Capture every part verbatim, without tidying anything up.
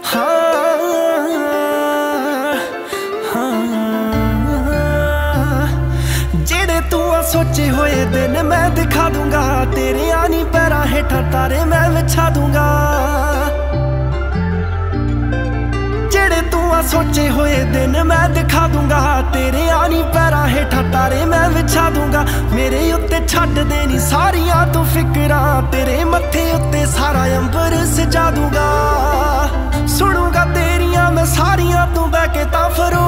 जेड़े तू सोचे हुए दिन मैं दिखा दूंगा, तेरे आनी पैरा हेठा तारे मैं बिछा दूंगा। जेड़े तू सोचे हुए दिन मैं दिखा दूंगा, तेरे आनी पैरा हेठा तारे मैं बिछा दूंगा। मेरे उत्ते छड्ड देनी सारियां तू फिकरां, तेरे मत्थे उत्ते सारा अंबर सजा दूंगा। सुनूंगा तेरियां मैं सारियां तू बह के तां फरो,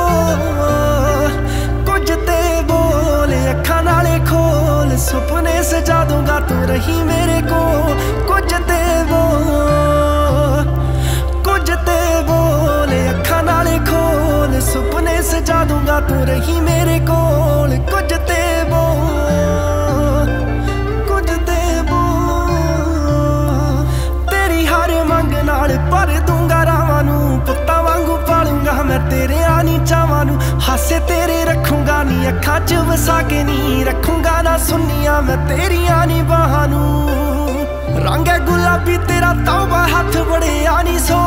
कुछ ते बोल अखां नाले खोल, सुपने सजा दूंगा तू रही मेरे कोल। कुछ ते बोल कुछ ते बोल अखां नाले खोल, सुपने सजा दूंगा तू रही मेरे कोल। कुछ ते बोल कुछ ते बोल, तेरी हर मंग नाल भर दूंगा रावां नूं, पुत्तां वांगू पालूंगा मैं तेरे आनी चावां नूं। हासे तेरे रखूंगा नी अखां च वसा के, नी रखूंगा ना सुनिया मैं तेरियां नी बाहां नूं। रंग है गुलाबी तेरा तौबा हथ बड़े आनी सो,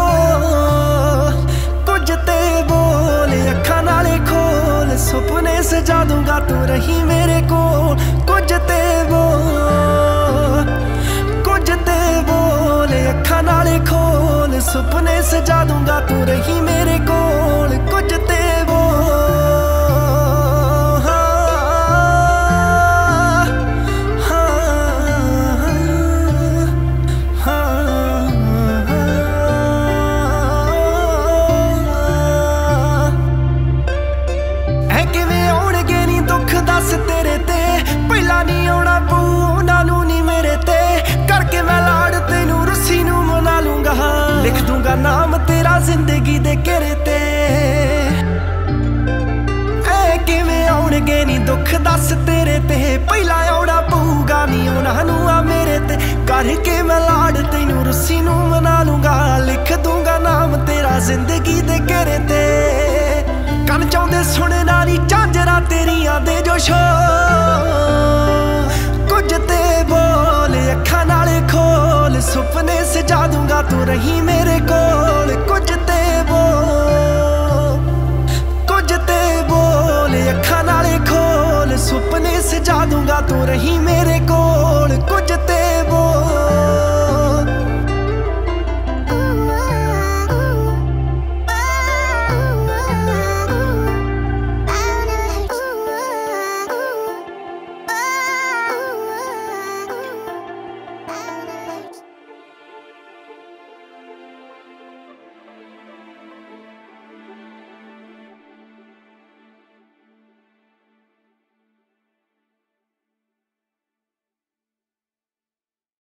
कुछ ते बोल अखां नाले खोल, सुपने सजा दूंगा तू रही मेरे कोल। कुछ ते बोल कुछ ते बोल अखां नाले खोल, सुपने सजा दूंगा तू रही मेरे कोल। कुछ ते तेरे ते पहला नहीं आना पऊ उन्हां नूं नी मेरे ते, करके मैं लाड़ तेनू रुस्सी नूं मना लूंगा। लिख दूंगा नाम तेरा जिंदगी दे घेरे ते, ऐ किवें आउणगे नी दुख दस तेरे ते, पहला आउणा पऊगा नी उन्हां नूं आ मेरे ते। करके मैं लाड़ तेनू रुस्सी नूं मना लूंगा, लिख दूंगा नाम तेरा जिंदगी दे घेरे ते। कन चाहुंदे सुनना नी झांजरा तेरियां दे जो शोर, कुछ ते बोल अखां नाले खोल, सुपने सजा दूंगा तू रही